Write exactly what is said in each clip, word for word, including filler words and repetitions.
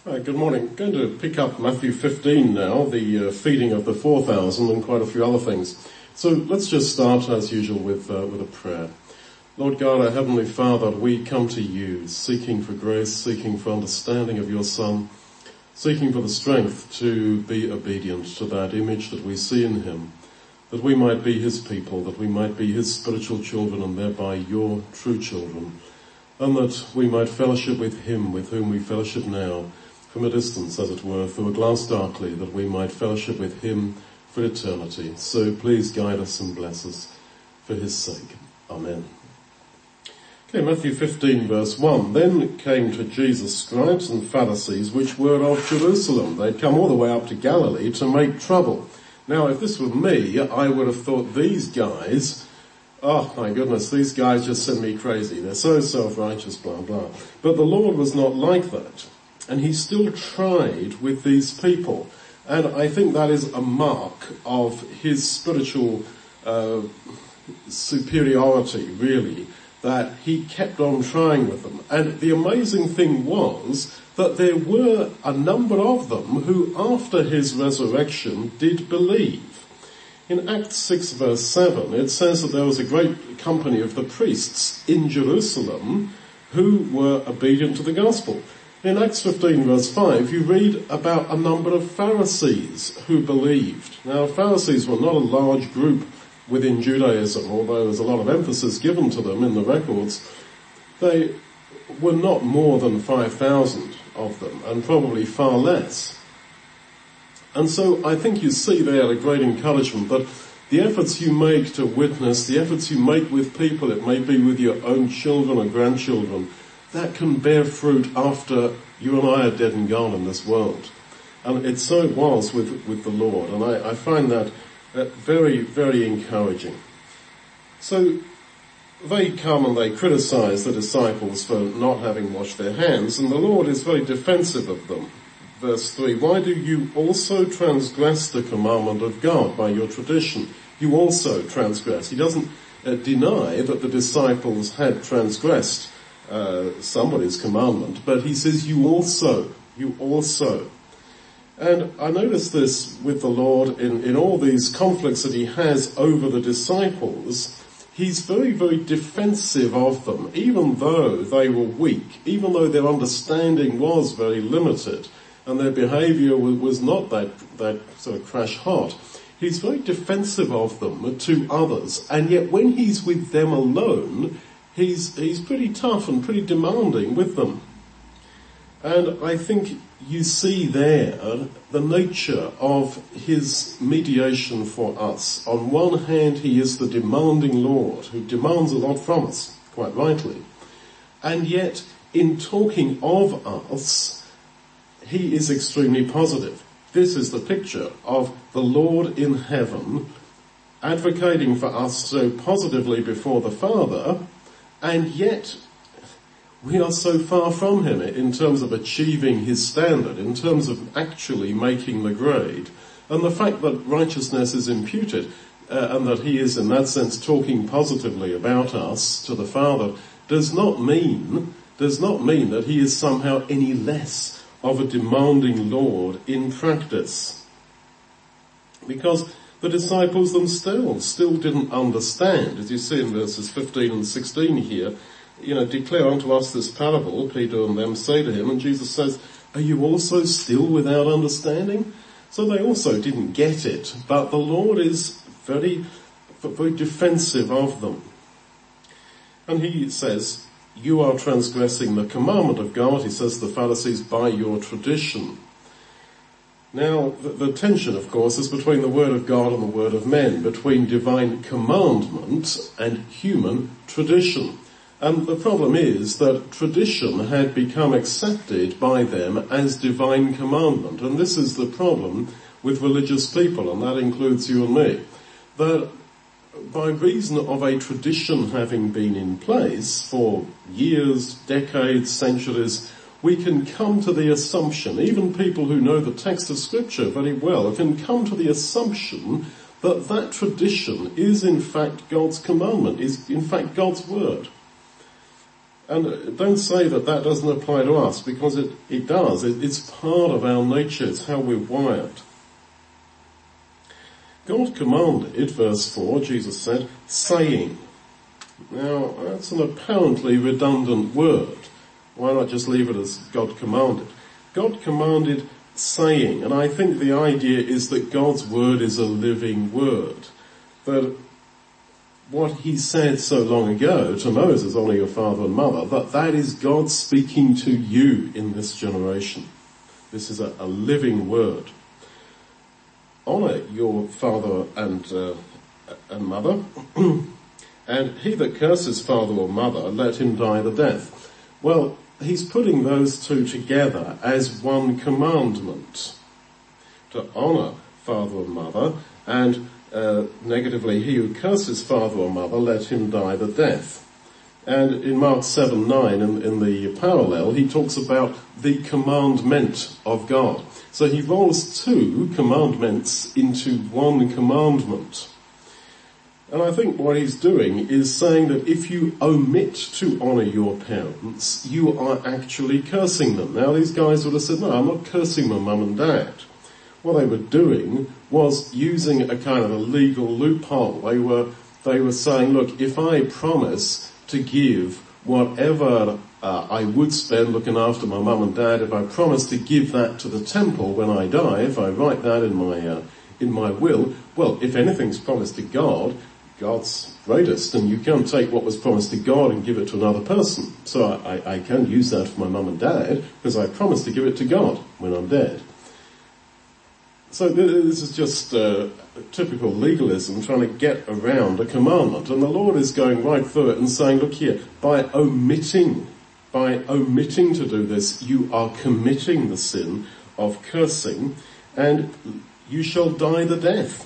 Hi, good morning. I'm going to pick up Matthew fifteen now, the uh, feeding of the four thousand and quite a few other things. So let's just start as usual with, uh, with a prayer. Lord God, our Heavenly Father, we come to you seeking for grace, seeking for understanding of your Son, seeking for the strength to be obedient to that image that we see in him, that we might be his people, that we might be his spiritual children and thereby your true children, and that we might fellowship with him with whom we fellowship now, from a distance, as it were, through a glass darkly, that we might fellowship with him for eternity. So please guide us and bless us for his sake. Amen. Okay, Matthew fifteen verse one. Then came to Jesus scribes and Pharisees which were of Jerusalem. They'd come all the way up to Galilee to make trouble. Now, if this were me, I would have thought these guys, oh my goodness, these guys just send me crazy. They're so self-righteous, blah, blah. But the Lord was not like that. And he still tried with these people. And I think that is a mark of his spiritual uh, superiority, really, that he kept on trying with them. And the amazing thing was that there were a number of them who, after his resurrection, did believe. In Acts six verse seven, it says that there was a great company of the priests in Jerusalem who were obedient to the gospel. In Acts fifteen verse five, you read about a number of Pharisees who believed. Now, Pharisees were not a large group within Judaism, although there's a lot of emphasis given to them in the records. They were not more than five thousand of them, and probably far less. And so I think you see there a great encouragement that the efforts you make to witness, the efforts you make with people, it may be with your own children or grandchildren, that can bear fruit after you and I are dead and gone in this world. And it so was with, with the Lord. And I, I find that uh, very, very encouraging. So they come and they criticize the disciples for not having washed their hands, and the Lord is very defensive of them. Verse three, why do you also transgress the commandment of God by your tradition? You also transgress. He doesn't uh, deny that the disciples had transgressed Uh, somebody's commandment, but he says you also, you also. And I notice this with the Lord in, in all these conflicts that he has over the disciples. He's very, very defensive of them, even though they were weak, even though their understanding was very limited and their behavior was, was not that, that sort of crash hot. He's very defensive of them to others, and yet when he's with them alone, He's, he's pretty tough and pretty demanding with them. And I think you see there the nature of his mediation for us. On one hand, he is the demanding Lord who demands a lot from us, quite rightly. And yet, in talking of us, he is extremely positive. This is the picture of the Lord in heaven advocating for us so positively before the Father. And yet, we are so far from him in terms of achieving his standard, in terms of actually making the grade. And the fact that righteousness is imputed, uh, and that he is in that sense talking positively about us to the Father, does not mean, does not mean that he is somehow any less of a demanding Lord in practice. Because the disciples themselves still didn't understand, as you see in verses fifteen and sixteen here, you know, declare unto us this parable, Peter and them say to him, and Jesus says, are you also still without understanding? So they also didn't get it, but the Lord is very, very defensive of them. And he says, you are transgressing the commandment of God, he says to the Pharisees, by your tradition. Now, the, the tension, of course, is between the word of God and the word of men, between divine commandment and human tradition. And the problem is that tradition had become accepted by them as divine commandment. And this is the problem with religious people, and that includes you and me. That by reason of a tradition having been in place for years, decades, centuries, we can come to the assumption, even people who know the text of Scripture very well, can come to the assumption that that tradition is in fact God's commandment, is in fact God's word. And don't say that that doesn't apply to us, because it, it does. It, it's part of our nature. It's how we're wired. God commanded, verse four, Jesus said, saying. Now, that's an apparently redundant word. Why not just leave it as God commanded? God commanded saying, and I think the idea is that God's word is a living word. That what he said so long ago to Moses, honour your father and mother, that that is God speaking to you in this generation. This is a, a living word. Honour your father and, uh, and mother, and he that curses father or mother, let him die the death. Well, he's putting those two together as one commandment. To honour father or mother, and uh, negatively, he who curses father or mother, let him die the death. And in Mark seven nine, in, in the parallel, he talks about the commandment of God. So he rolls two commandments into one commandment. And I think what he's doing is saying that if you omit to honour your parents, you are actually cursing them. Now these guys would have said, no, I'm not cursing my mum and dad. What they were doing was using a kind of a legal loophole. They were, they were saying, look, if I promise to give whatever uh, I would spend looking after my mum and dad, if I promise to give that to the temple when I die, if I write that in my, uh, in my will, well, if anything's promised to God, God's greatest, and you can't take what was promised to God and give it to another person. So I, I can use that for my mum and dad because I promised to give it to God when I'm dead. So this is just uh, typical legalism trying to get around a commandment. And the Lord is going right through it and saying, look here, by omitting, by omitting to do this, you are committing the sin of cursing, and you shall die the death.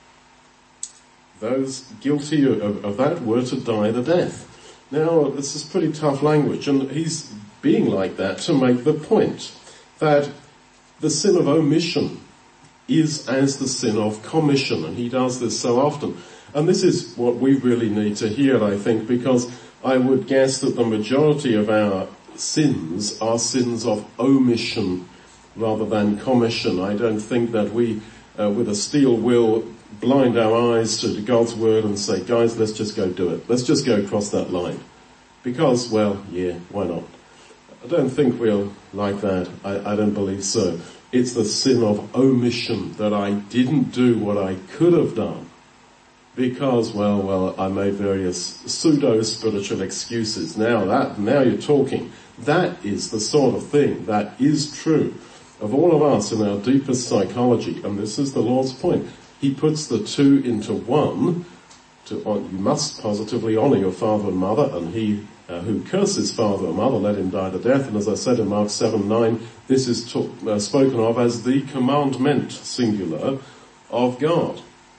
Those guilty of, of that were to die the death. Now, this is pretty tough language, and he's being like that to make the point that the sin of omission is as the sin of commission, and he does this so often. And this is what we really need to hear, I think, because I would guess that the majority of our sins are sins of omission rather than commission. I don't think that we, uh, with a steel will, blind our eyes to God's word and say, guys, let's just go do it. Let's just go across that line. Because, well, yeah, why not? I don't think we're like that. I, I don't believe so. It's the sin of omission, that I didn't do what I could have done because, well, well, I made various pseudo-spiritual excuses. Now that, now you're talking. That is the sort of thing that is true of all of us in our deepest psychology, and this is the Lord's point. He puts the two into one. To, you must positively honour your father and mother, and he uh, who curses father or mother, let him die the death. And as I said in Mark seven nine, this is to, uh, spoken of as the commandment, singular, of God.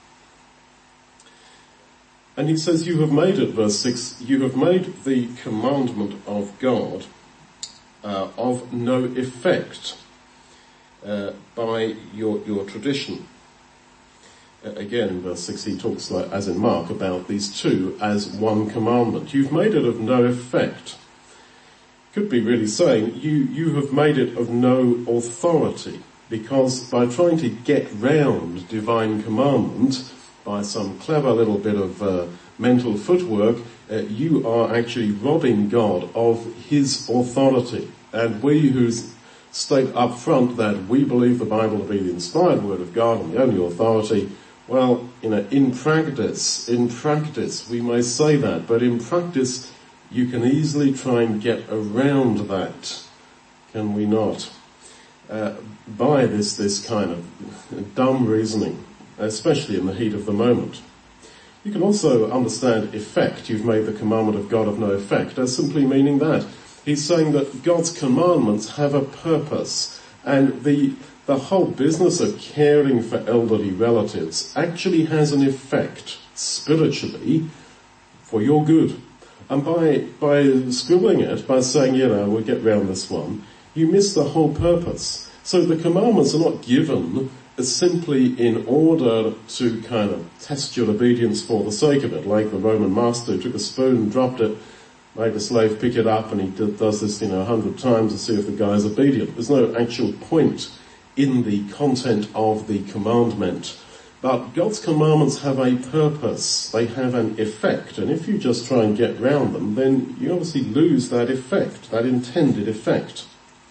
And he says, you have made it, verse six, you have made the commandment of God uh, of no effect uh, by your, your tradition. Again, in verse six, he talks, like, as in Mark, about these two as one commandment. You've made it of no effect. Could be really saying, you, you have made it of no authority, because by trying to get round divine commandment, by some clever little bit of uh, mental footwork, uh, you are actually robbing God of his authority. And we who state up front that we believe the Bible to be the inspired word of God and the only authority, well, you know, in practice, in practice, we may say that, but in practice, you can easily try and get around that, can we not? Uh, by this, this kind of dumb reasoning, especially in the heat of the moment. You can also understand effect. You've made the commandment of God of no effect as simply meaning that. He's saying that God's commandments have a purpose, and the The whole business of caring for elderly relatives actually has an effect spiritually for your good. And by, by scribbling it, by saying, you know, we'll get round this one, you miss the whole purpose. So the commandments are not given simply in order to kind of test your obedience for the sake of it, like the Roman master who took a spoon and dropped it make a slave pick it up, and he does this, you know, a hundred times to see if the guy's obedient. There's no actual point in the content of the commandment. But God's commandments have a purpose. They have an effect. And if you just try and get round them, then you obviously lose that effect, that intended effect.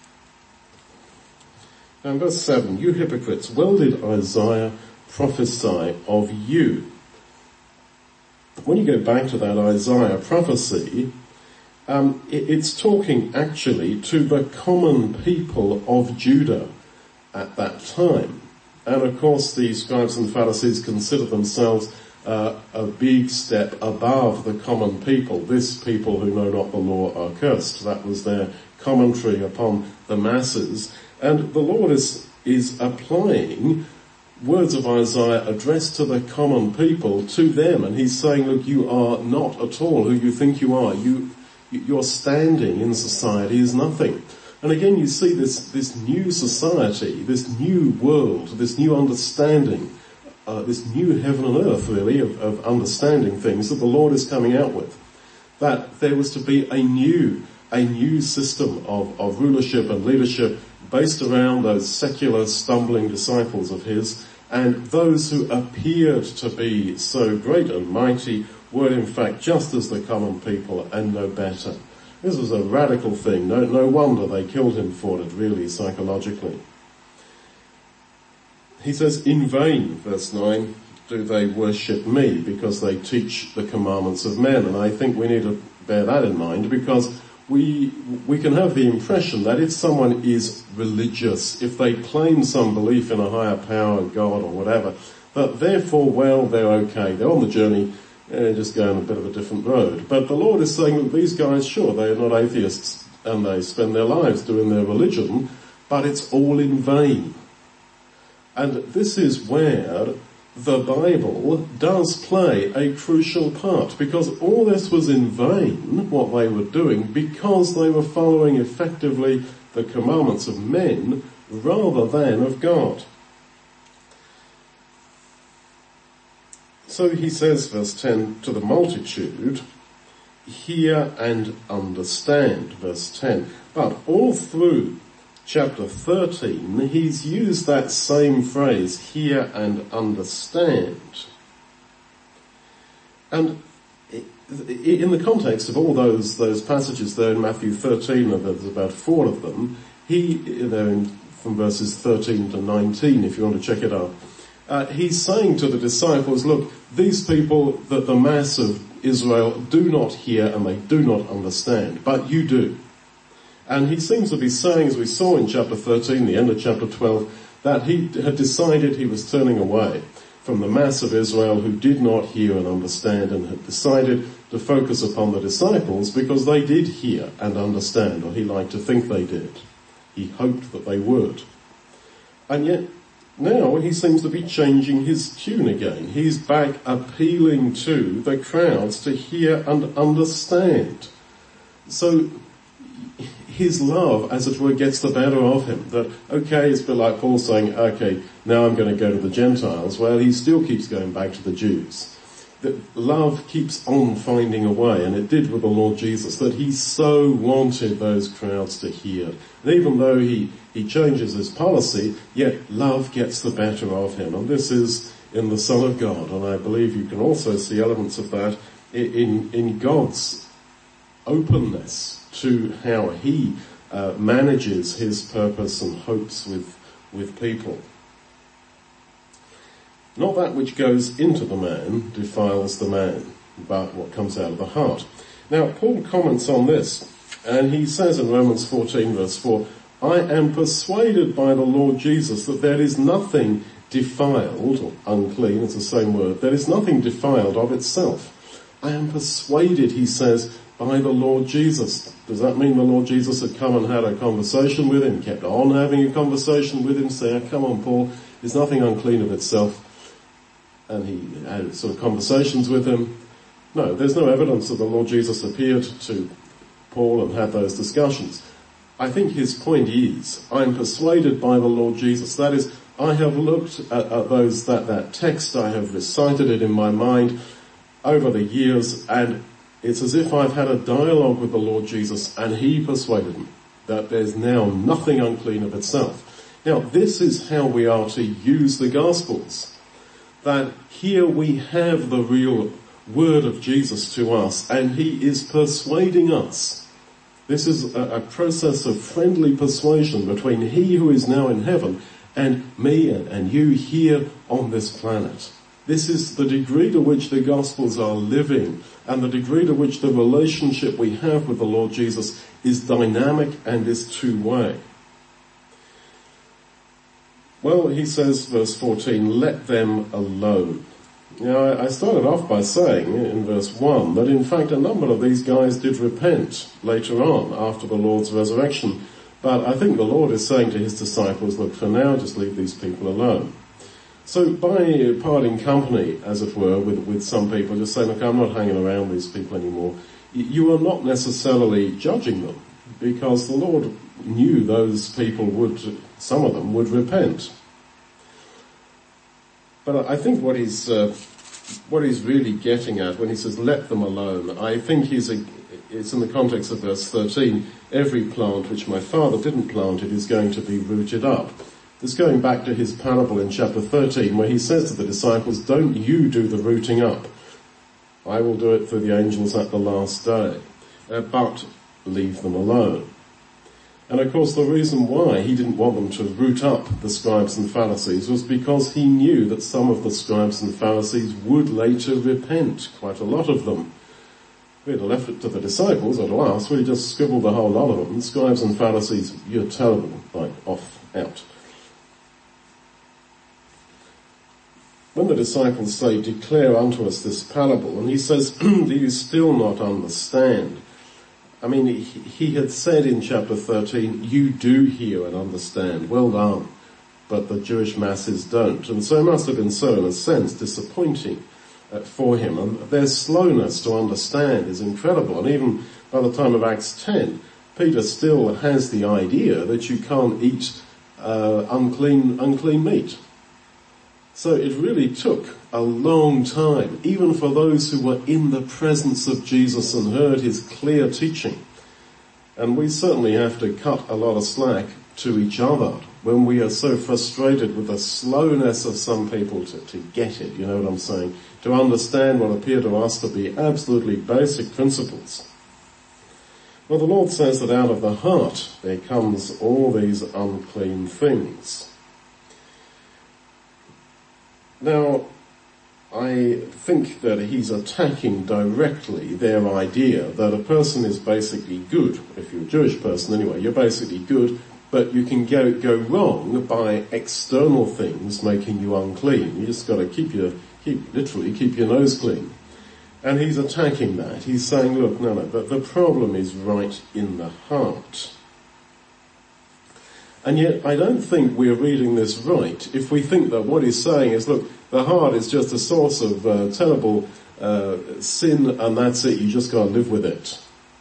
Now in verse seven, you hypocrites, well did Isaiah prophesy of you. When you go back to that Isaiah prophecy, um, it, it's talking actually to the common people of Judah at that time. And of course the scribes and Pharisees consider themselves uh, a big step above the common people. This people who know not the law are cursed. That was their commentary upon the masses. And the Lord is, is applying words of Isaiah addressed to the common people to them. And he's saying, look, you are not at all who you think you are. You, your standing in society is nothing. And again, you see this, this new society, this new world, this new understanding, uh, this new heaven and earth, really, of, of understanding things that the Lord is coming out with. That there was to be a new, a new system of, of rulership and leadership based around those secular, stumbling disciples of his, and those who appeared to be so great and mighty were in fact just as the common people and no better. This was a radical thing. No, no wonder they killed him for it, really, psychologically. He says, in vain, verse nine, do they worship me, because they teach the commandments of men. And I think we need to bear that in mind, because we we can have the impression that if someone is religious, if they claim some belief in a higher power, God or whatever, that therefore, well, they're okay. They're on the journey. They're just going a bit of a different road. But the Lord is saying that these guys, sure, they are not atheists and they spend their lives doing their religion, but it's all in vain. And this is where the Bible does play a crucial part, because all this was in vain, what they were doing, because they were following effectively the commandments of men rather than of God. So he says, verse ten, to the multitude, hear and understand, verse ten. But all through chapter thirteen, he's used that same phrase, hear and understand. And in the context of all those, those passages there in Matthew thirteen, and there's about four of them, he, they're in, from verses thirteen to nineteen, if you want to check it out. Uh, he's saying to the disciples, look, these people that the mass of Israel do not hear and they do not understand, but you do. And he seems to be saying, as we saw in chapter thirteen, the end of chapter twelve, that he had decided he was turning away from the mass of Israel who did not hear and understand, and had decided to focus upon the disciples because they did hear and understand, or he liked to think they did. He hoped that they would. And yet, now he seems to be changing his tune again. He's back appealing to the crowds to hear and understand. So his love, as it were, gets the better of him. That, okay, it's a bit like Paul saying, okay, now I'm going to go to the Gentiles. Well, he still keeps going back to the Jews. That love keeps on finding a way, and it did with the Lord Jesus, that he so wanted those crowds to hear. And even though he, he changes his policy, yet love gets the better of him. And this is in the Son of God, and I believe you can also see elements of that in, in God's openness to how he uh, manages his purpose and hopes with, with people. Not that which goes into the man defiles the man, but what comes out of the heart. Now, Paul comments on this, and he says in Romans fourteen verse four, I am persuaded by the Lord Jesus that there is nothing defiled, or unclean, it's the same word, there is nothing defiled of itself. I am persuaded, he says, by the Lord Jesus. Does that mean the Lord Jesus had come and had a conversation with him, kept on having a conversation with him, say, oh, come on, Paul, there's nothing unclean of itself? And he had sort of conversations with him. No, there's no evidence that the Lord Jesus appeared to Paul and had those discussions. I think his point is, I'm persuaded by the Lord Jesus. That is, I have looked at, at those, that, that text, I have recited it in my mind over the years, and It's as if I've had a dialogue with the Lord Jesus and he persuaded me that there's now nothing unclean of itself. Now, this is how we are to use the Gospels. That here we have the real word of Jesus to us, and he is persuading us. This is a, a process of friendly persuasion between he who is now in heaven and me and, and you here on this planet. This is the degree to which the Gospels are living, and the degree to which the relationship we have with the Lord Jesus is dynamic and is two-way. Well, he says, verse fourteen, let them alone. Now, I started off by saying in verse one that in fact a number of these guys did repent later on after the Lord's resurrection. But I think the Lord is saying to his disciples, look, for now, just leave these people alone. So by parting company, as it were, with, with some people, just saying, look, I'm not hanging around these people anymore, you are not necessarily judging them, because the Lord knew those people would, some of them would repent. But I think what he's, uh, what he's really getting at when he says, let them alone, I think he's a, it's in the context of verse thirteen, every plant which my Father didn't plant, it is going to be rooted up. This going back to his parable in chapter thirteen, where he says to the disciples, don't you do the rooting up. I will do it through the angels at the last day. Uh, but leave them alone. And of course the reason why he didn't want them to root up the scribes and Pharisees was because he knew that some of the scribes and Pharisees would later repent, quite a lot of them. If we'd have left it to the disciples or to us, we'd just scribbled a whole lot of them. Scribes and Pharisees, you're terrible, like off, out. When the disciples say, declare unto us this parable, and he says, do you still not understand? I mean, he, he had said in chapter thirteen, you do hear and understand, well done, but the Jewish masses don't. And so it must have been so, in a sense, disappointing uh, for him. And their slowness to understand is incredible. And even by the time of Acts ten, Peter still has the idea that you can't eat uh, unclean, unclean meat. So it really took a long time, even for those who were in the presence of Jesus and heard his clear teaching. And we certainly have to cut a lot of slack to each other when we are so frustrated with the slowness of some people to, to get it, you know what I'm saying, to understand what appear to us to be absolutely basic principles. Well, the Lord says that out of the heart there comes all these unclean things. Now, I think that he's attacking directly their idea that a person is basically good. If you're a Jewish person anyway, you're basically good, but you can go, go wrong by external things making you unclean. You just got to keep your, keep, literally keep your nose clean. And he's attacking that. He's saying, look, no, no, but the problem is right in the heart. And yet, I don't think we're reading this right if we think that what he's saying is, look, the heart is just a source of uh, terrible uh, sin, and that's it, you just got to live with it.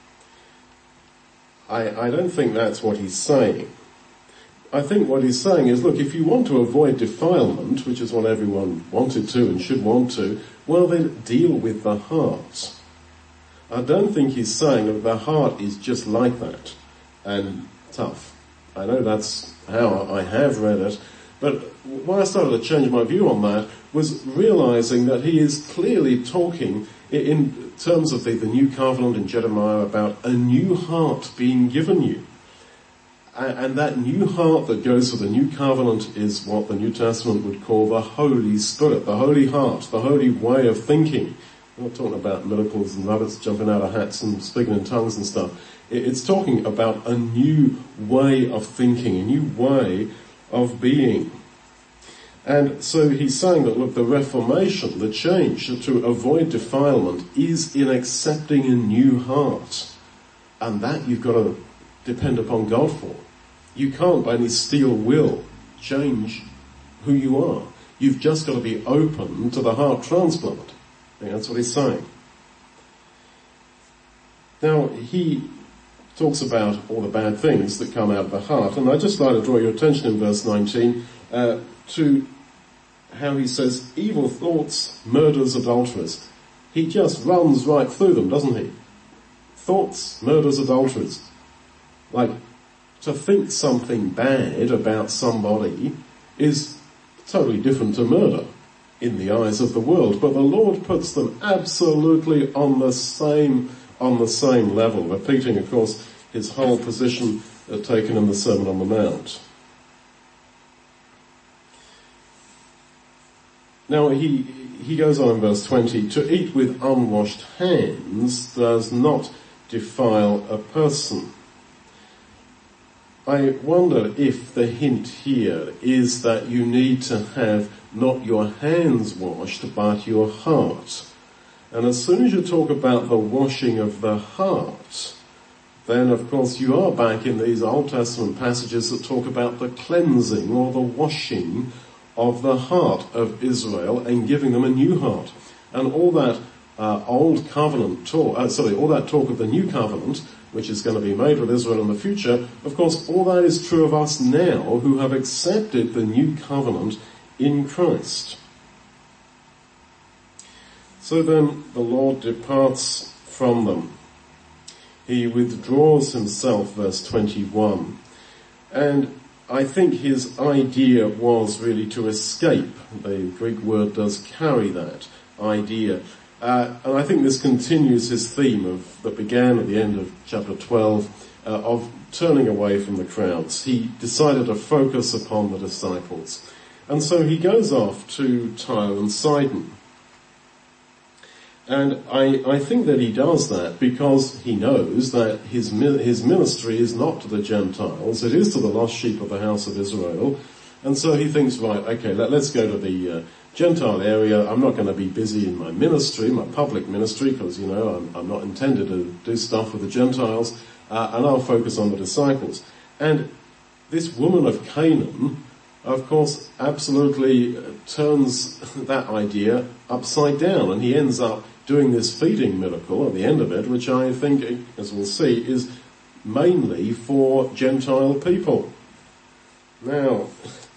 I, I don't think that's what he's saying. I think what he's saying is, look, if you want to avoid defilement, which is what everyone wanted to and should want to, well then deal with the heart. I don't think he's saying that the heart is just like that and tough. I know that's how I have read it, but when I started to change my view on that was realizing that he is clearly talking in terms of the, the new covenant in Jeremiah about a new heart being given you. And that new heart that goes with the new covenant is what the New Testament would call the Holy Spirit, the holy heart, the holy way of thinking. We're not talking about miracles and rabbits jumping out of hats and speaking in tongues and stuff. It's talking about a new way of thinking, a new way of being. And so he's saying that, look, the reformation, the change to avoid defilement is in accepting a new heart. And that you've got to depend upon God for. You can't by any steel will change who you are. You've just got to be open to the heart transplant. I think that's what he's saying. Now, he talks about all the bad things that come out of the heart, and I'd just like to draw your attention in verse nineteen uh, to how he says, evil thoughts, murders, adulterers. he just runs right through them, doesn't he? Thoughts, murders, adulteries. Like, to think something bad about somebody is totally different to murder in the eyes of the world, but the Lord puts them absolutely on the same, on the same level, repeating, of course, his whole position uh, taken in the Sermon on the Mount. Now, he, he goes on in verse twenty, to eat with unwashed hands does not defile a person. I wonder if the hint here is that you need to have not your hands washed, but your heart. And as soon as you talk about the washing of the heart, then of course you are back in these Old Testament passages that talk about the cleansing or the washing of the heart of Israel and giving them a new heart. And all that uh, old covenant talk, uh, sorry, all that talk of the new covenant, which is going to be made with Israel in the future, of course all that is true of us now who have accepted the new covenant in Christ. So then the Lord departs from them. He withdraws himself, verse twenty-one. And I think his idea was really to escape. The Greek word does carry that idea. Uh, and I think this continues his theme of that began at the end of chapter twelve, uh, of turning away from the crowds. He decided to focus upon the disciples. And so he goes off to Tyre and Sidon. And I, I think that he does that because he knows that his, his ministry is not to the Gentiles, it is to the lost sheep of the house of Israel. And so he thinks, right, okay, let, let's go to the uh, Gentile area. I'm not going to be busy in my ministry, my public ministry, because, you know, I'm, I'm not intended to do stuff with the Gentiles, uh, and I'll focus on the disciples. And this woman of Canaan, of course, absolutely turns that idea upside down, and he ends up doing this feeding miracle at the end of it, which I think, as we'll see, is mainly for Gentile people. Now,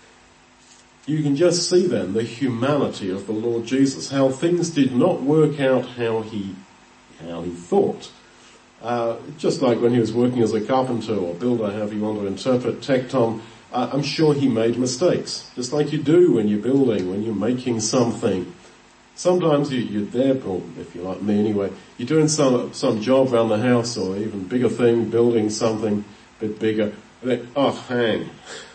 you can just see then the humanity of the Lord Jesus, how things did not work out how he, how he thought. Uh, just like when he was working as a carpenter or builder, however you want to interpret tecton, uh, I'm sure he made mistakes. Just like you do when you're building, when you're making something. Sometimes you, you're there, or if you're like me anyway, you're doing some, some job around the house or even bigger thing, building something a bit bigger. And then, oh, hang.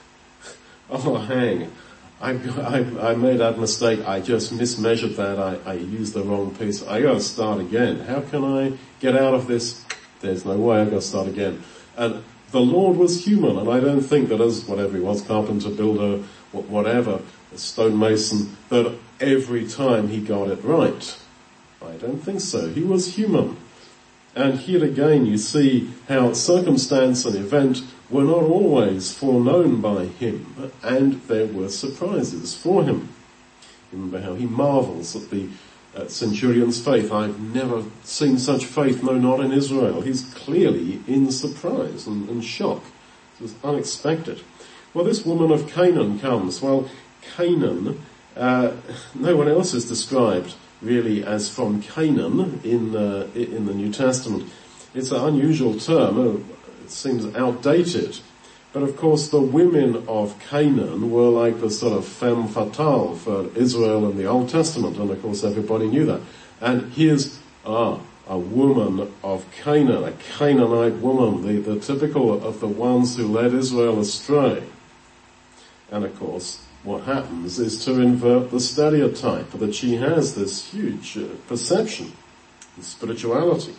Oh, hang. I, I, I made that mistake. I just mismeasured that. I, I used the wrong piece. I gotta start again. How can I get out of this? There's no way. I gotta start again. And the Lord was human, and I don't think that as whatever he was, carpenter, builder, whatever, a stonemason, that every time he got it right. I don't think so. He was human. And here again you see how circumstance and event were not always foreknown by him, and there were surprises for him. Remember how he marvels at the uh, centurion's faith. I've never seen such faith, no, not in Israel. He's clearly in surprise and, and shock. It was unexpected. Well, this woman of Canaan comes. Well, Canaan, uh, no one else is described really as from Canaan in uh, in the New Testament. It's an unusual term. It seems outdated. But of course the women of Canaan were like the sort of femme fatale for Israel in the Old Testament, and of course everybody knew that. And here's ah, a woman of Canaan, a Canaanite woman, the, the typical of the ones who led Israel astray. And of course what happens is to invert the stereotype that she has this huge uh, perception and spirituality.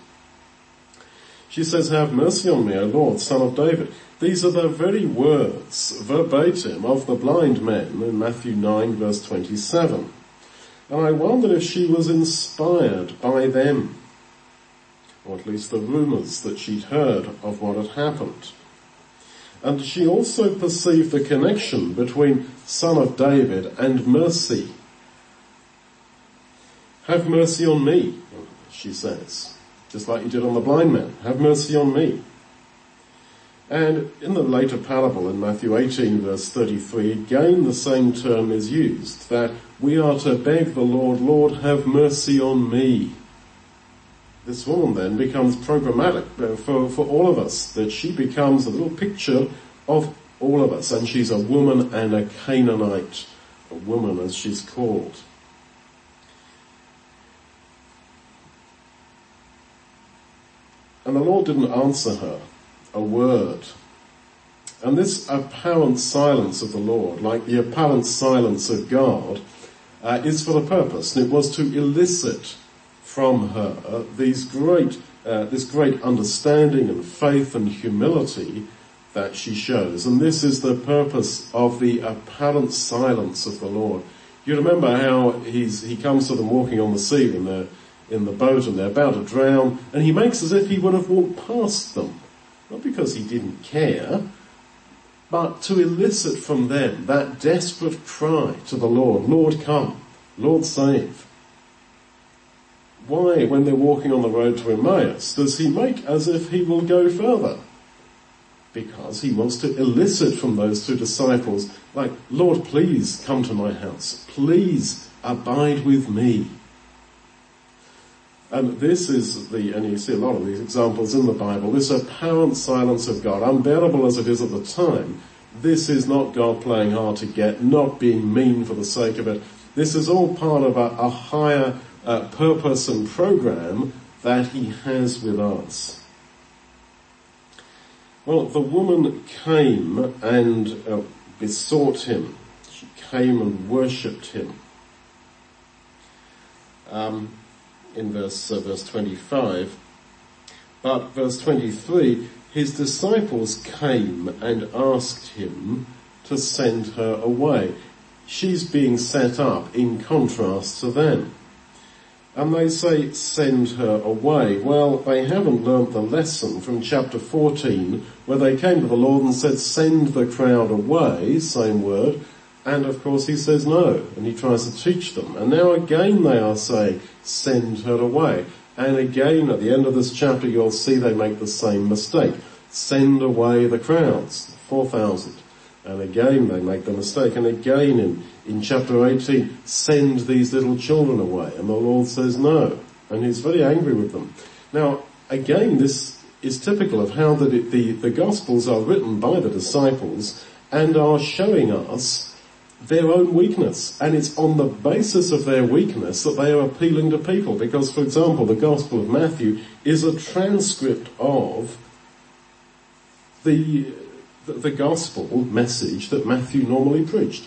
She says, have mercy on me, O Lord, Son of David. These are the very words, verbatim, of the blind men in Matthew nine, verse twenty-seven. And I wonder if she was inspired by them, or at least the rumours that she'd heard of what had happened. And she also perceived the connection between Son of David and mercy. Have mercy on me, she says, just like you did on the blind man. Have mercy on me. And in the later parable in Matthew eighteen, verse thirty-three, again the same term is used, that we are to beg the Lord, Lord, have mercy on me. this woman then becomes programmatic for, for all of us, that she becomes a little picture of all of us, and she's a woman and a Canaanite, a woman as she's called. And the Lord didn't answer her a word. And this apparent silence of the Lord, like the apparent silence of God, uh, is for the purpose, and it was to elicit from her uh, these great, uh, this great understanding and faith and humility that she shows. And this is the purpose of the apparent silence of the Lord. You remember how he's, he comes to them walking on the sea in the, in the boat, and they're about to drown, and he makes as if he would have walked past them. Not because he didn't care, but to elicit from them that desperate cry to the Lord, Lord come, Lord save. Why, when they're walking on the road to Emmaus, does he make as if he will go further? Because he wants to elicit from those two disciples, like, Lord, please come to my house. Please abide with me. And this is the, and you see a lot of these examples in the Bible, this apparent silence of God, unbearable as it is at the time. This is not God playing hard to get, not being mean for the sake of it. This is all part of a, a higher uh, purpose and program that he has with us. Well, the woman came and uh, besought him. She came and worshipped him. Um, in verse, uh, verse twenty-five. But verse twenty-three, his disciples came and asked him to send her away. She's being set up in contrast to them. And they say, send her away. Well, they haven't learnt the lesson from chapter fourteen, where they came to the Lord and said, send the crowd away, same word. And of course he says no, and he tries to teach them. And now again they are saying, send her away. And again at the end of this chapter you'll see they make the same mistake. Send away the crowds, four thousand. And again they make the mistake. And again in, in chapter eighteen, send these little children away. And the Lord says no. And he's very angry with them. Now, again, this is typical of how the, the, the Gospels are written by the disciples and are showing us their own weakness. And it's on the basis of their weakness that they are appealing to people. Because, for example, the Gospel of Matthew is a transcript of the the gospel message that Matthew normally preached.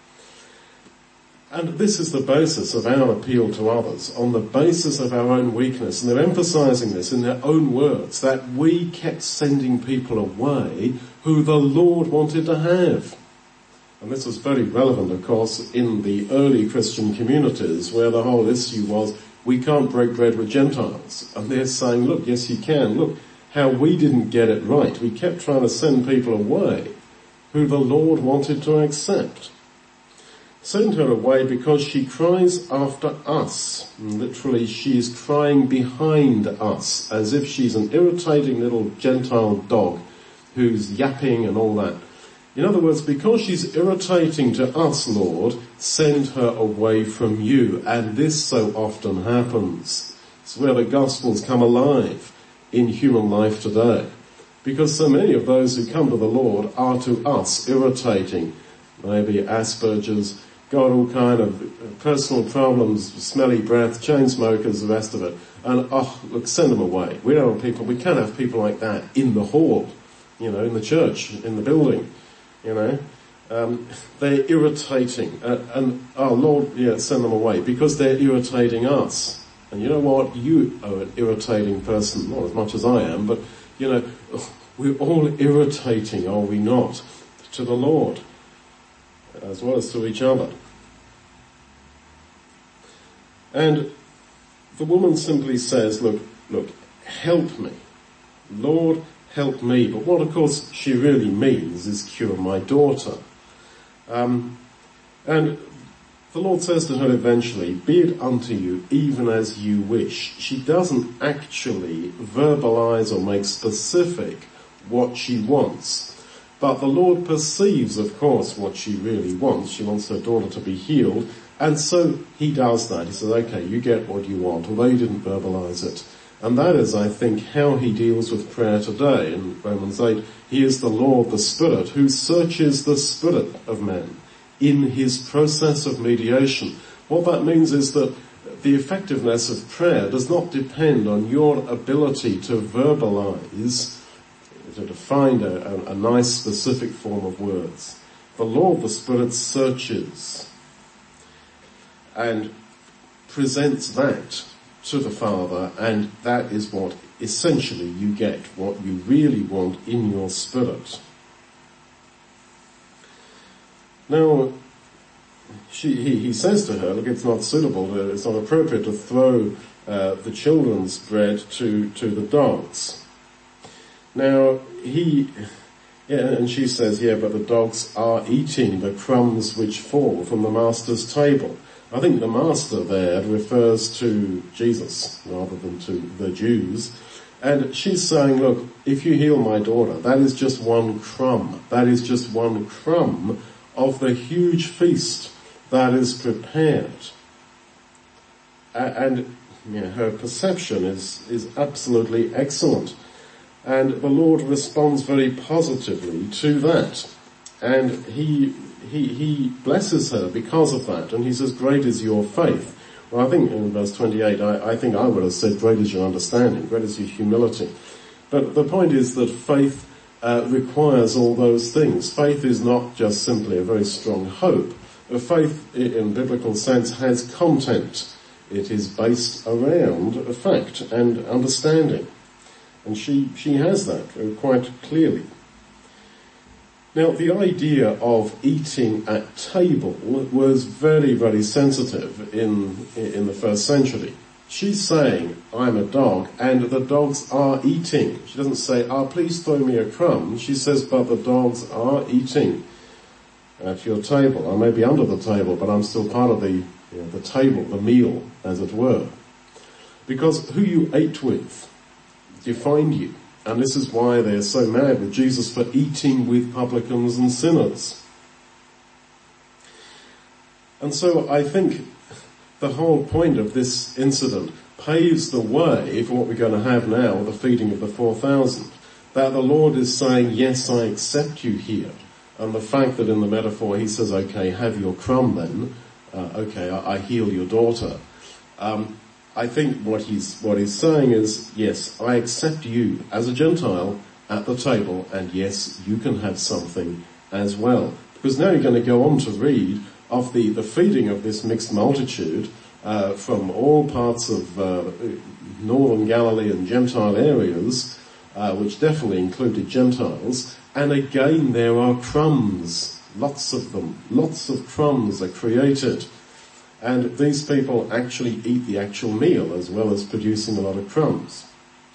And this is the basis of our appeal to others, on the basis of our own weakness. And they're emphasizing this in their own words, that we kept sending people away who the Lord wanted to have. And this was very relevant, of course, in the early Christian communities, where the whole issue was, we can't break bread with Gentiles. And they're saying, look, yes you can, look, how we didn't get it right. We kept trying to send people away who the Lord wanted to accept. Send her away because she cries after us. And literally, she is crying behind us, as if she's an irritating little Gentile dog who's yapping and all that. In other words, because she's irritating to us, Lord, send her away from you. And this so often happens. It's where the Gospels come alive in human life today. Because so many of those who come to the Lord are to us irritating. Maybe Asperger's, got all kind of personal problems, smelly breath, chain smokers, the rest of it. And oh, look, send them away. We don't want people, we can't have people like that in the hall, you know, in the church, in the building, you know. Um, they're irritating. Uh, and, oh Lord, yeah, send them away because they're irritating us. And you know what? You are an irritating person, not as much as I am, but, you know, we're all irritating, are we not, to the Lord, as well as to each other. And the woman simply says, look, look, help me. Lord, help me. But what, of course, she really means is cure my daughter. Um, and the Lord says to her eventually, be it unto you even as you wish. She doesn't actually verbalize or make specific what she wants. But the Lord perceives, of course, what she really wants. She wants her daughter to be healed. And so he does that. He says, okay, you get what you want, although you didn't verbalize it. And that is, I think, how he deals with prayer today. In Romans eight, he is the Lord, the Spirit, who searches the spirit of man in his process of mediation. What that means is that the effectiveness of prayer does not depend on your ability to verbalize, to define a, a, a nice specific form of words. The Lord, the Spirit, searches and presents that to the Father, and that is what essentially you get, what you really want in your spirit. Now, she, he, he says to her, look, it's not suitable, to, it's not appropriate to throw uh, the children's bread to, to the dogs. Now, he, yeah, and she says, yeah, but the dogs are eating the crumbs which fall from the master's table. I think the master there refers to Jesus rather than to the Jews. And she's saying, look, if you heal my daughter, that is just one crumb. That is just one crumb of the huge feast that is prepared. And you know, her perception is, is absolutely excellent. And the Lord responds very positively to that. And he, he, he blesses her because of that. And he says, great is your faith. Well, I think in verse twenty-eight, I, I think I would have said, great is your understanding, great is your humility. But the point is that faith uh, requires all those things. Faith is not just simply a very strong hope. A faith, in biblical sense, has content. It is based around a fact and understanding. And she, she has that quite clearly. Now, the idea of eating at table was very, very sensitive in, in the first century. She's saying, I'm a dog, and the dogs are eating. She doesn't say, oh, please throw me a crumb. She says, but the dogs are eating at your table. I may be under the table, but I'm still part of the, you know, the table, the meal, as it were. Because who you ate with defined you. And this is why they're so mad with Jesus for eating with publicans and sinners. And so I think the whole point of this incident paves the way for what we're going to have now, the feeding of the four thousand. That the Lord is saying, yes, I accept you here. And the fact that in the metaphor he says, okay, have your crumb then. Uh, okay, I, I heal your daughter. Um, I think what he's, what he's saying is, yes, I accept you as a Gentile at the table, and yes, you can have something as well. Because now you're going to go on to read of the, the feeding of this mixed multitude, uh, from all parts of, uh, northern Galilee and Gentile areas, uh, which definitely included Gentiles, and again there are crumbs, lots of them, lots of crumbs are created. And these people actually eat the actual meal as well as producing a lot of crumbs.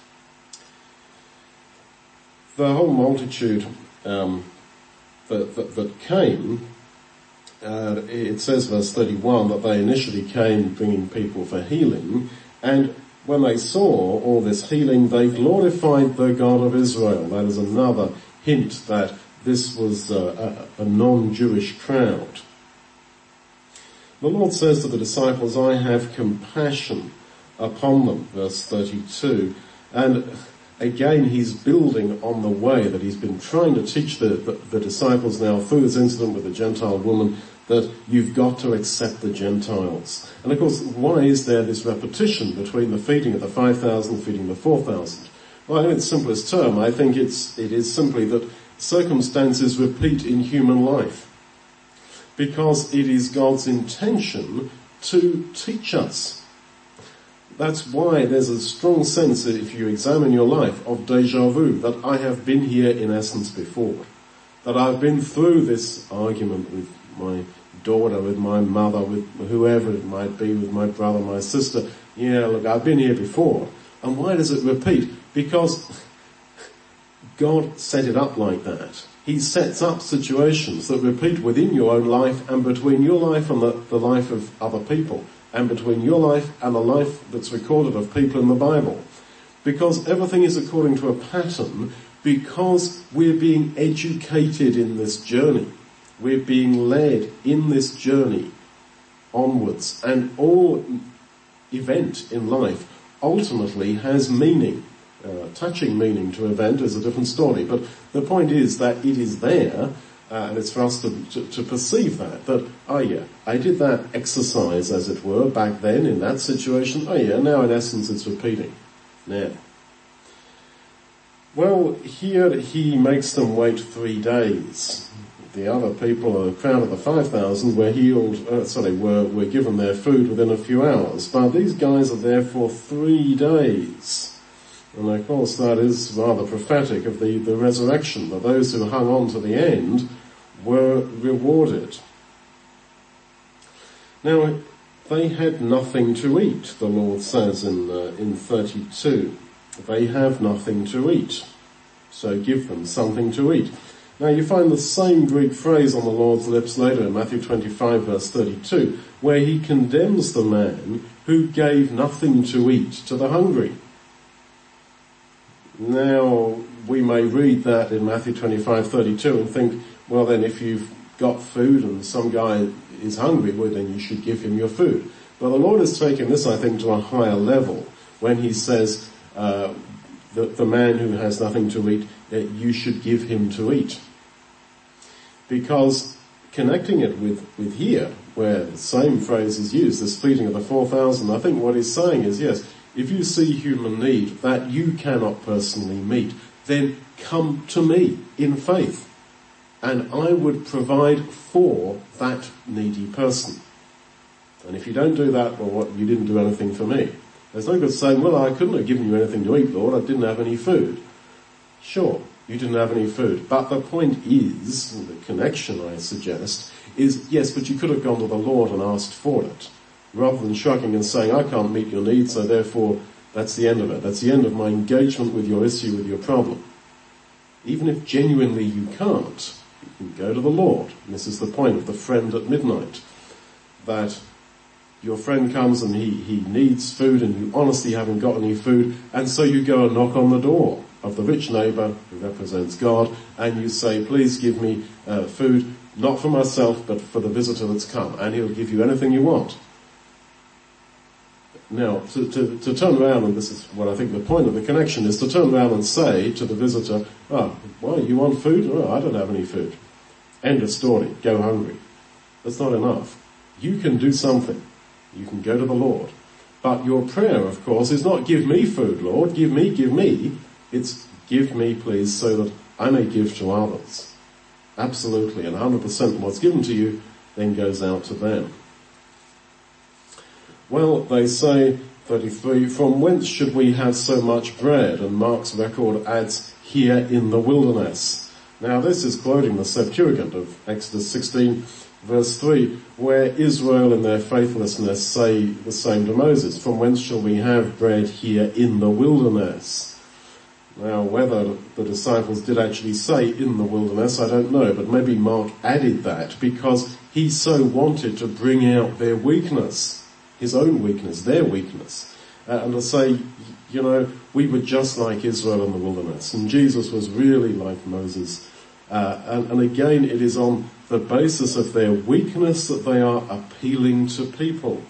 The whole multitude um, that, that, that came, uh, it says verse thirty-one that they initially came bringing people for healing, and when they saw all this healing, they glorified the God of Israel. That is another hint that this was uh, a, a non-Jewish crowd. The Lord says to the disciples, I have compassion upon them, verse thirty-two. And again, he's building on the way that he's been trying to teach the, the, the disciples now through this incident with the Gentile woman, that you've got to accept the Gentiles. And of course, why is there this repetition between the feeding of the five thousand and feeding the four thousand? Well, in its simplest term, I think it's, it is simply that circumstances repeat in human life. Because it is God's intention to teach us. That's why there's a strong sense, if you examine your life, of déjà vu, that I have been here in essence before. That I've been through this argument with my daughter, with my mother, with whoever it might be, with my brother, my sister. Yeah, look, I've been here before. And why does it repeat? Because God set it up like that. He sets up situations that repeat within your own life and between your life and the, the life of other people, and between your life and the life that's recorded of people in the Bible. Because everything is according to a pattern, because we're being educated in this journey. We're being led in this journey onwards. And all event in life ultimately has meaning. Uh, touching meaning to event is a different story, but the point is that it is there, uh, and it's for us to, to, to perceive that, that, oh yeah, I did that exercise, as it were, back then in that situation. Oh yeah, now in essence it's repeating. Now, well, here he makes them wait three days. The other people, the crowd of the five thousand, were healed, uh, sorry, were, were given their food within a few hours. But these guys are there for three days. And of course that is rather prophetic of the, the resurrection, that those who hung on to the end were rewarded. Now, they had nothing to eat, the Lord says in, uh, in thirty-two. They have nothing to eat, so give them something to eat. Now you find the same Greek phrase on the Lord's lips later in Matthew twenty-five verse thirty-two, where he condemns the man who gave nothing to eat to the hungry. Now, we may read that in Matthew twenty-five thirty-two and think, well then if you've got food and some guy is hungry, well then you should give him your food. But the Lord has taken this, I think, to a higher level when he says, uh, the, the man who has nothing to eat, uh, you should give him to eat. Because connecting it with, with here, where the same phrase is used, this feeding of the four thousand, I think what he's saying is, yes, if you see human need that you cannot personally meet, then come to me in faith, and I would provide for that needy person. And if you don't do that, well, what, you didn't do anything for me. There's no good saying, well, I couldn't have given you anything to eat, Lord, I didn't have any food. Sure, you didn't have any food. But the point is, the connection I suggest, is yes, but you could have gone to the Lord and asked for it, rather than shrugging and saying, I can't meet your needs, so therefore that's the end of it. That's the end of my engagement with your issue, with your problem. Even if genuinely you can't, you can go to the Lord. And this is the point of the friend at midnight, that your friend comes and he, he needs food and you honestly haven't got any food, and so you go and knock on the door of the rich neighbour who represents God, and you say, please give me uh, food, not for myself, but for the visitor that's come, and he'll give you anything you want. Now, to, to, to turn around, and this is what I think the point of the connection is, to turn around and say to the visitor, oh, well, you want food? Oh, I don't have any food. End of story. Go hungry. That's not enough. You can do something. You can go to the Lord. But your prayer, of course, is not give me food, Lord, give me, give me. It's give me, please, so that I may give to others. Absolutely. And one hundred percent what's given to you then goes out to them. Well, they say, thirty-three, from whence should we have so much bread? And Mark's record adds, here in the wilderness. Now this is quoting the Septuagint of Exodus sixteen, verse three, where Israel in their faithlessness say the same to Moses, from whence shall we have bread here in the wilderness? Now whether the disciples did actually say in the wilderness, I don't know, but maybe Mark added that because he so wanted to bring out their weakness, his own weakness, their weakness, uh, and to say, you know, we were just like Israel in the wilderness, and Jesus was really like Moses. Uh, and, and again, it is on the basis of their weakness that they are appealing to people.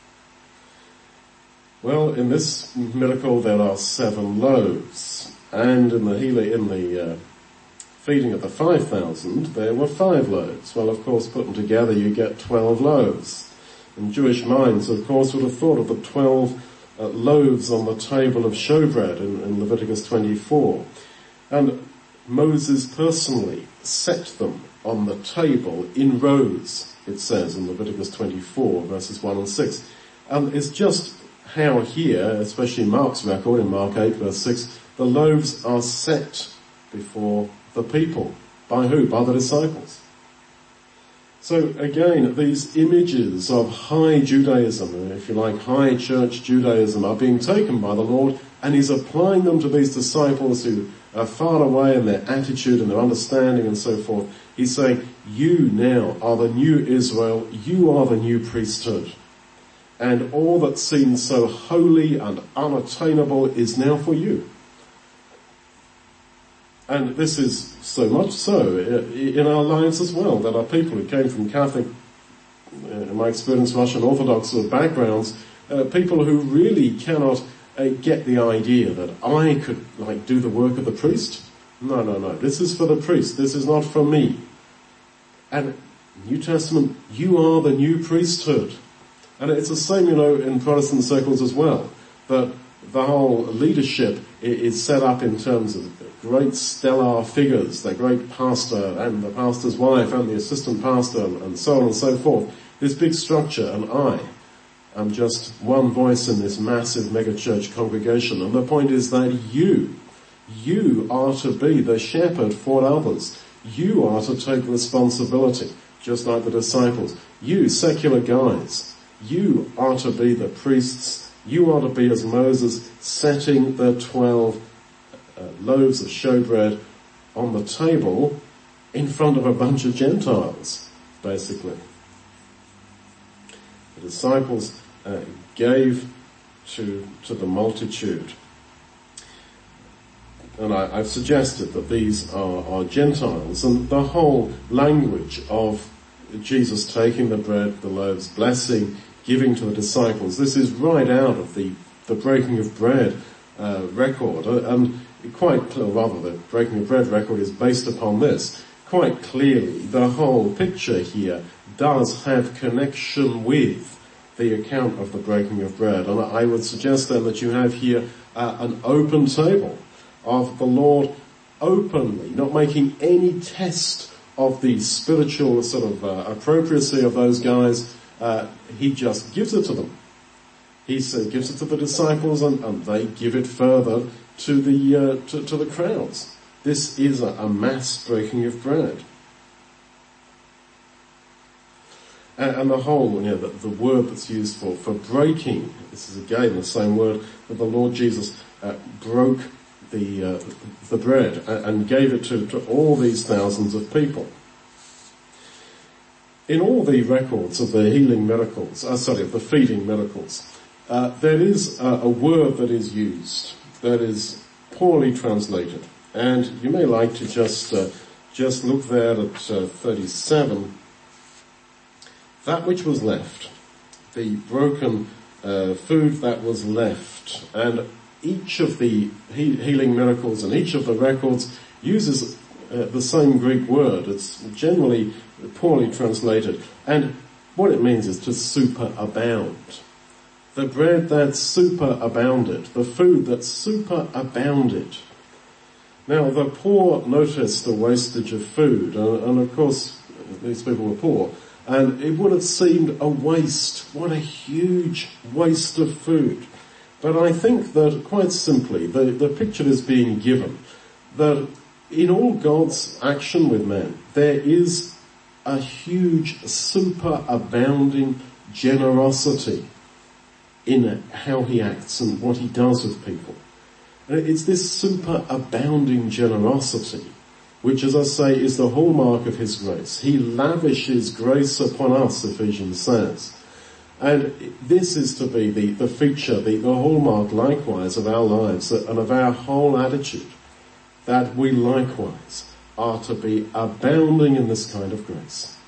Well, in this miracle there are seven loaves, and in the healing, in the uh, feeding of the five thousand, there were five loaves. Well, of course, put them together, you get twelve loaves. And Jewish minds, of course, would have thought of the twelve uh, loaves on the table of showbread in, in Leviticus twenty-four. And Moses personally set them on the table in rows, it says in Leviticus twenty-four, verses one and six. And it's just how here, especially Mark's record in Mark eight, verse six, the loaves are set before the people. By who? By the disciples. So again, these images of high Judaism, if you like, high church Judaism, are being taken by the Lord, and he's applying them to these disciples who are far away in their attitude and their understanding and so forth. He's saying, you now are the new Israel, you are the new priesthood. And all that seems so holy and unattainable is now for you. And this is so much so in our lives as well. There are people who came from Catholic, in my experience, Russian Orthodox sort of backgrounds, uh, people who really cannot uh, get the idea that I could, like, do the work of the priest. No, no, no. This is for the priest. This is not for me. And New Testament, you are the new priesthood. And it's the same, you know, in Protestant circles as well. That the whole leadership is set up in terms of great stellar figures, the great pastor and the pastor's wife and the assistant pastor and so on and so forth. This big structure, and I am just one voice in this massive megachurch congregation. And the point is that you, you are to be the shepherd for others. You are to take responsibility, just like the disciples. You, secular guys, you are to be the priests. You are to be as Moses, setting the twelve uh, loaves of showbread on the table in front of a bunch of Gentiles, basically. The disciples uh, gave to to the multitude. And I, I've suggested that these are, are Gentiles, and the whole language of Jesus taking the bread, the loaves, blessing, giving to the disciples, this is right out of the, the breaking of bread uh, record, and quite clear, rather the breaking of bread record is based upon this. Quite clearly, the whole picture here does have connection with the account of the breaking of bread, and I would suggest then that you have here uh, an open table of the Lord openly, not making any test of the spiritual sort of uh, appropriacy of those guys. Uh, he just gives it to them. He uh, gives it to the disciples, and, and they give it further to the uh, to, to the crowds. This is a, a mass breaking of bread. And, and the whole, you know, the, the word that's used for, for breaking, this is again the same word that the Lord Jesus uh, broke the uh, the bread and gave it to, to all these thousands of people. In all the records of the healing miracles, uh, sorry, of the feeding miracles, uh, there is a, a word that is used that is poorly translated, and you may like to just uh, just look there at uh, thirty-seven. That which was left, the broken uh, food that was left, and each of the he- healing miracles and each of the records uses uh, the same Greek word. It's generally poorly translated, and what it means is to superabound. The bread that superabounded, the food that superabounded. Now the poor noticed the wastage of food, and, and of course these people were poor, and it would have seemed a waste. What a huge waste of food. But I think that quite simply the, the picture is being given that in all God's action with man, there is a huge superabounding generosity in how he acts and what he does with people. And it's this superabounding generosity which, as I say, is the hallmark of his grace. He lavishes grace upon us, Ephesians says. And this is to be the, the feature, the, the hallmark likewise of our lives and of our whole attitude, that we likewise are to be abounding in this kind of grace.